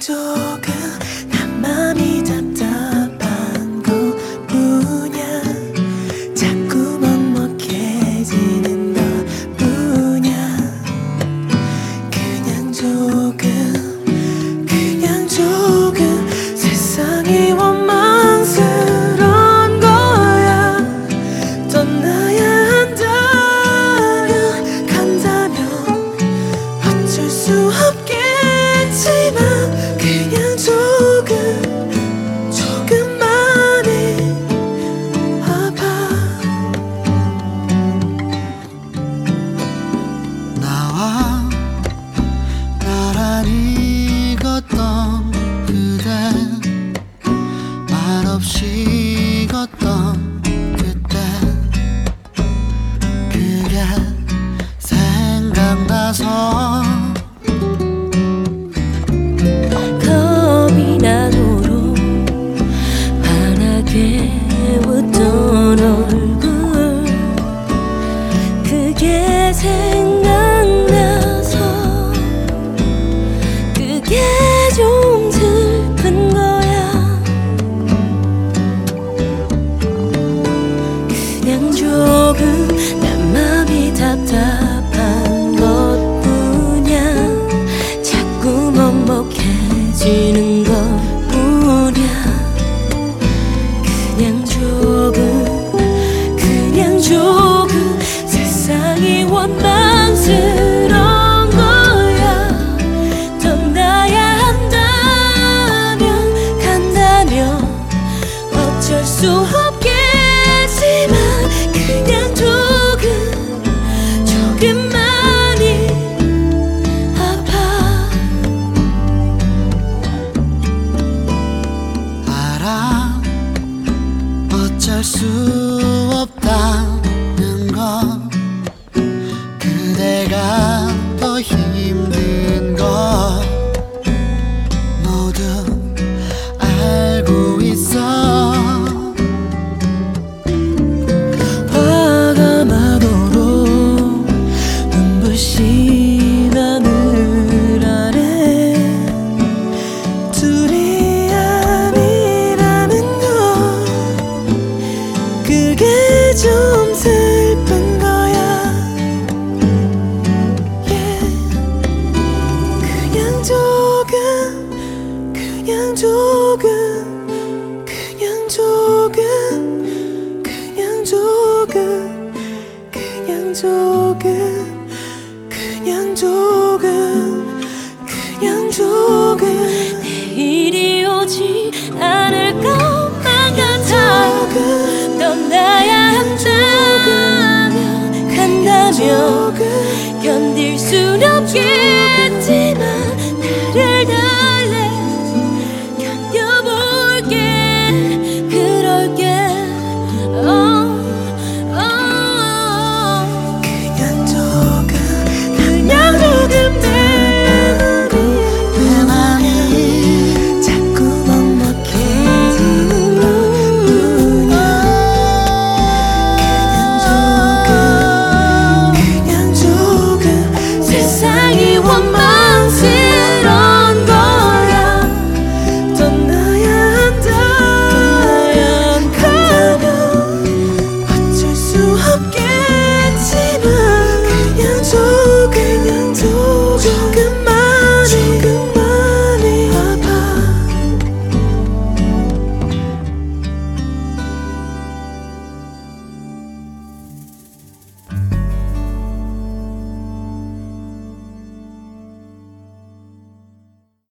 조금 난 맘이 답답한 것뿐이야. 자꾸 먹먹해지는 것뿐이야. 그냥 조금 세상이 원망스러운 거야. 떠나야 한다면 간다면 어쩔 수 없겠지만 그냥 조금만이 아파. 나와 나란히 걷던 그대, 말없이 걷던 그때, 그게 생각나서 겁이 나도록 환하게 웃던 얼굴, 그게 생각나서 그게 좀 슬픈 거야. 그냥 조금 난 맘이 답답한 것뿐이야. 자꾸 먹먹해지는 것뿐이야. 그냥 조금 세상이 원망스러운 거야. 떠나야 한다면 간다면 어쩔 수 없겠지만 그냥 조금만이 아파. 알아, 어쩔 수 없다는 거, 그대가 더 힘든 거 모두 알고 있어. 화가 나도록 눈부신 하늘 아래 둘이 아니라는 거, 그게 좀 슬픈 거야. Yeah. 그냥 조금 내일이 오지 않을 것만 같아. 떠나야 한다면 간다면 견딜 순 없겠